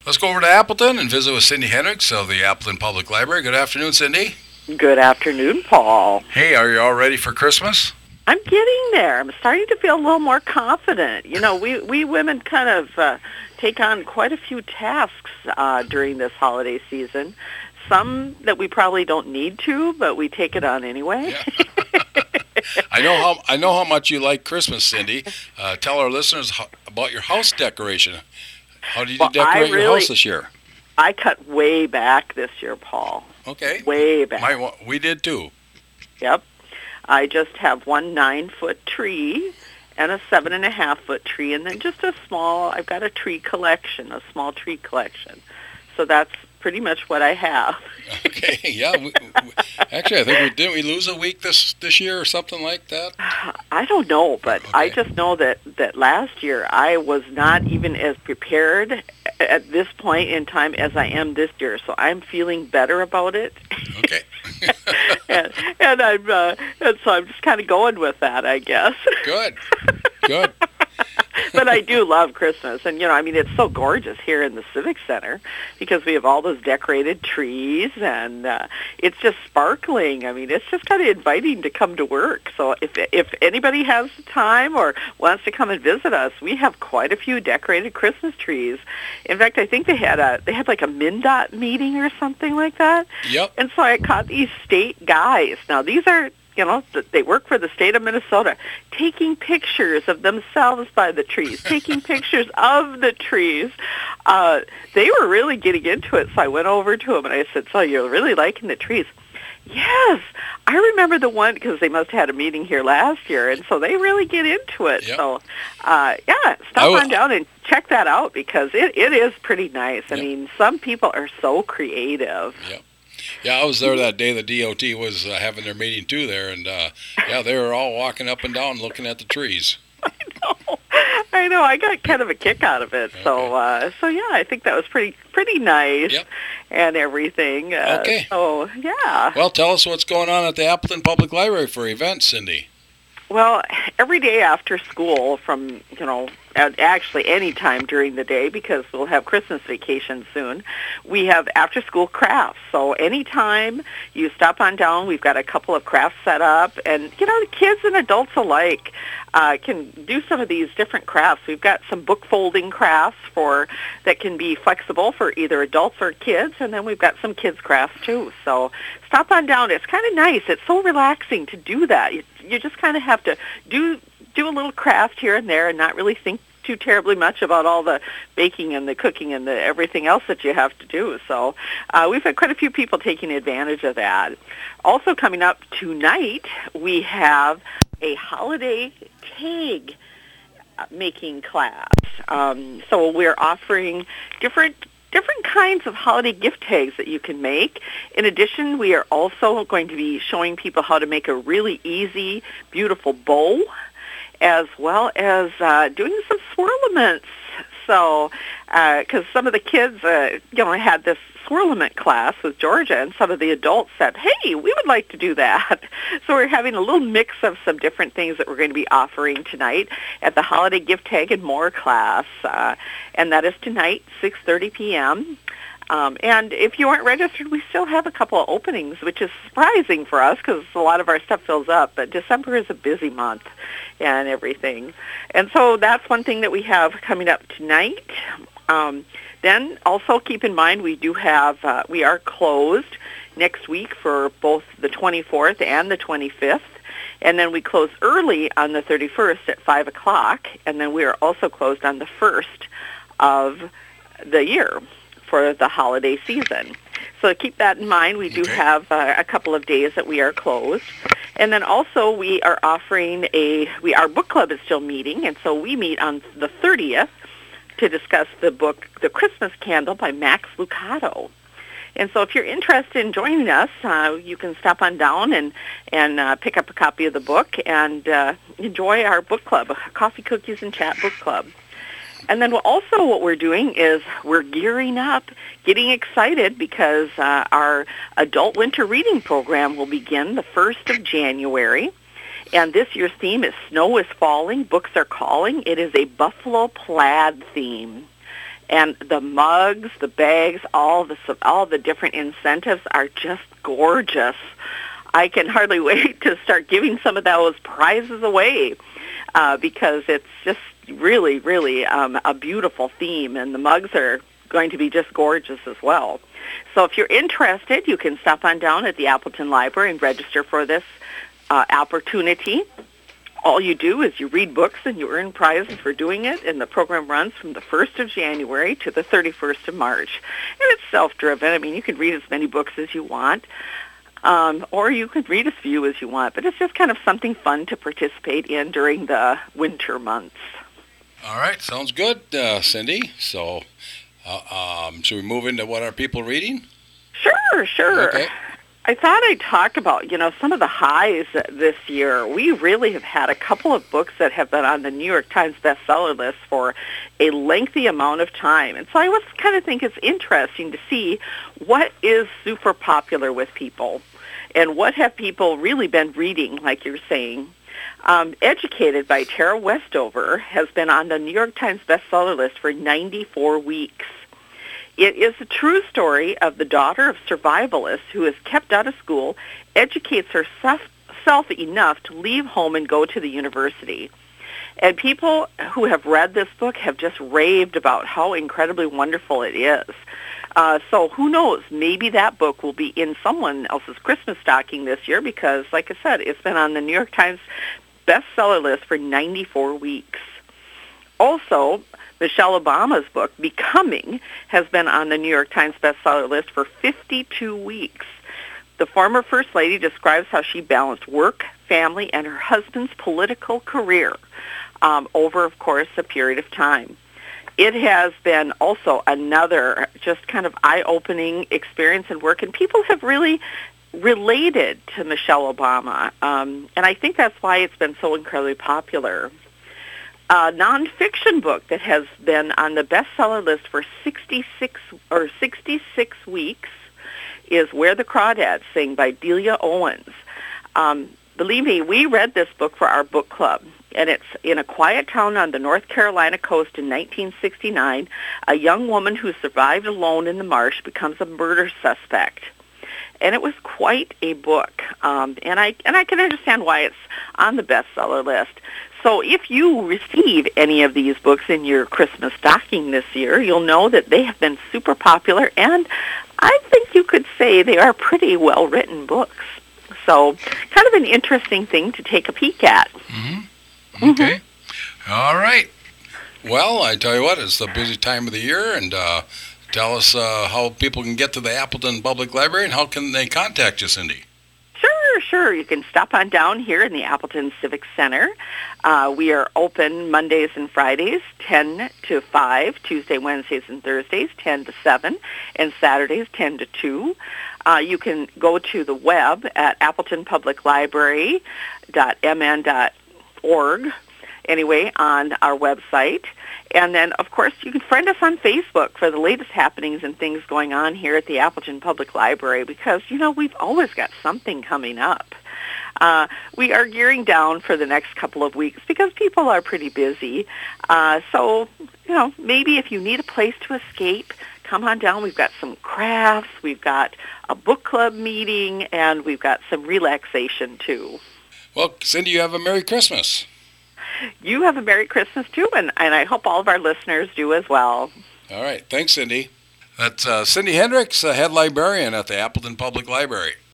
Let's go over to Appleton and visit with Cindy Hendricks of the Appleton Public Library. Good afternoon, Cindy. Good afternoon, Paul. Hey, are you all ready for Christmas? I'm getting there. I'm starting to feel a little more confident. You know, we women kind of take on quite a few tasks during this holiday season. Some that we probably don't need to, but we take it on anyway. Yeah. I know how much you like Christmas, Cindy. Tell our listeners about your house decoration. How did you decorate your house this year? I cut way back this year, Paul. Okay. Way back. We did too. Yep. I just have one 9-foot tree and a 7.5-foot tree, and then just I've got a tree collection, a small tree collection. So that's pretty much what I have. Okay, yeah. Actually, I think we lose a week this year or something like that? I don't know, but okay. I just know that last year I was not even as prepared at this point in time as I am this year. So I'm feeling better about it. Okay. and so I'm just kind of going with that, I guess. Good. But I do love Christmas. And, it's so gorgeous here in the Civic Center because we have all those decorated trees, and it's just sparkling. It's just kind of inviting to come to work. So if anybody has time or wants to come and visit us, we have quite a few decorated Christmas trees. In fact, I think they had like a MnDOT meeting or something like that. Yep. And so I caught these state guys. Now, these are they work for the state of Minnesota, taking pictures of themselves by the trees, taking pictures of the trees. They were really getting into it, so I went over to them and I said, "So you're really liking the trees?" "Yes, I remember the one," because they must have had a meeting here last year, and so they really get into it. Yep. So, stop on down and check that out because it is pretty nice. Yep. Some people are so creative. Yep. Yeah, I was there that day the DOT was having their meeting too there, and they were all walking up and down looking at the trees. I know. I got kind of a kick out of it. Okay. So yeah, I think that was pretty nice. Yep. And everything. Okay. So yeah. Well, tell us what's going on at the Appleton Public Library for events, Cindy. Well, every day after school from, actually any time during the day because we'll have Christmas vacation soon, we have after-school crafts. So anytime you stop on down, we've got a couple of crafts set up. And, the kids and adults alike can do some of these different crafts. We've got some book folding crafts that can be flexible for either adults or kids. And then we've got some kids crafts, too. So stop on down. It's kind of nice. It's so relaxing to do that. You just kind of have to do a little craft here and there and not really think too terribly much about all the baking and the cooking and the everything else that you have to do. So we've had quite a few people taking advantage of that. Also coming up tonight, we have a holiday tag making class. So we're offering different kinds of holiday gift tags that you can make. In addition, we are also going to be showing people how to make a really easy, beautiful bow, as well as doing some swirlaments. So, because some of the kids, had this swirlament class with Georgia, and some of the adults said, "Hey, we would like to do that." So we're having a little mix of some different things that we're going to be offering tonight at the Holiday Gift Tag and More class, and that is tonight, 6:30 p.m. And if you aren't registered, we still have a couple of openings, which is surprising for us because a lot of our stuff fills up. But December is a busy month and everything. And so that's one thing that we have coming up tonight. Then also keep in mind we are closed next week for both the 24th and the 25th. And then we close early on the 31st at 5 o'clock. And then we are also closed on the 1st of the year for the holiday season. So keep that in mind. We do have a couple of days that we are closed. And then also we are offering our book club is still meeting, and so we meet on the 30th to discuss the book, The Christmas Candle by Max Lucado. And so if you're interested in joining us, you can stop on down and pick up a copy of the book and enjoy our book club, Coffee, Cookies, and Chat book club. And then also what we're doing is we're gearing up, getting excited because our adult winter reading program will begin the 1st of January. And this year's theme is Snow is Falling, Books Are Calling. It is a buffalo plaid theme. And the mugs, the bags, all the different incentives are just gorgeous. I can hardly wait to start giving some of those prizes away because it's just really, really a beautiful theme, and the mugs are going to be just gorgeous as well. So if you're interested, you can stop on down at the Appleton Library and register for this opportunity. All you do is you read books and you earn prizes for doing it, and the program runs from the 1st of January to the 31st of March. And it's self-driven. I mean, you can read as many books as you want, or you can read as few as you want, but it's just kind of something fun to participate in during the winter months. All right, sounds good, Cindy. So should we move into what are people reading? Sure. Okay. I thought I'd talk about, some of the highs this year. We really have had a couple of books that have been on the New York Times bestseller list for a lengthy amount of time. And so I was kind of think it's interesting to see what is super popular with people and what have people really been reading, like you're saying. Educated by Tara Westover has been on the New York Times bestseller list for 94 weeks. It is a true story of the daughter of survivalists who is kept out of school, educates herself enough to leave home and go to the university. And people who have read this book have just raved about how incredibly wonderful it is. So who knows, maybe that book will be in someone else's Christmas stocking this year because, like I said, it's been on the New York Times bestseller list for 94 weeks. Also, Michelle Obama's book, Becoming, has been on the New York Times bestseller list for 52 weeks. The former First Lady describes how she balanced work, family, and her husband's political career over, of course, a period of time. It has been also another just kind of eye-opening experience in work, and people have really related to Michelle Obama, and I think that's why it's been so incredibly popular. A nonfiction book that has been on the bestseller list for 66 weeks is Where the Crawdads Sing by Delia Owens. Believe me, we read this book for our book club, and it's in a quiet town on the North Carolina coast in 1969. A young woman who survived alone in the marsh becomes a murder suspect. And it was quite a book, and I can understand why it's on the bestseller list. So if you receive any of these books in your Christmas stocking this year, you'll know that they have been super popular, and I think you could say they are pretty well-written books. So kind of an interesting thing to take a peek at. Mm-hmm. Okay. Mm-hmm. All right. Well, I tell you what, it's the busy time of the year, and tell us how people can get to the Appleton Public Library, and how can they contact you, Cindy? Sure. You can stop on down here in the Appleton Civic Center. We are open Mondays and Fridays, 10 to 5, Tuesday, Wednesdays, and Thursdays, 10 to 7, and Saturdays, 10 to 2. You can go to the web at appletonpubliclibrary.mn.org, anyway, on our website. And then, of course, you can friend us on Facebook for the latest happenings and things going on here at the Appleton Public Library because, we've always got something coming up. We are gearing down for the next couple of weeks because people are pretty busy. So, maybe if you need a place to escape, come on down. We've got some crafts, we've got a book club meeting, and we've got some relaxation, too. Well, Cindy, you have a Merry Christmas. You have a Merry Christmas, too, and I hope all of our listeners do as well. All right. Thanks, Cindy. That's Cindy Hendricks, head librarian at the Appleton Public Library.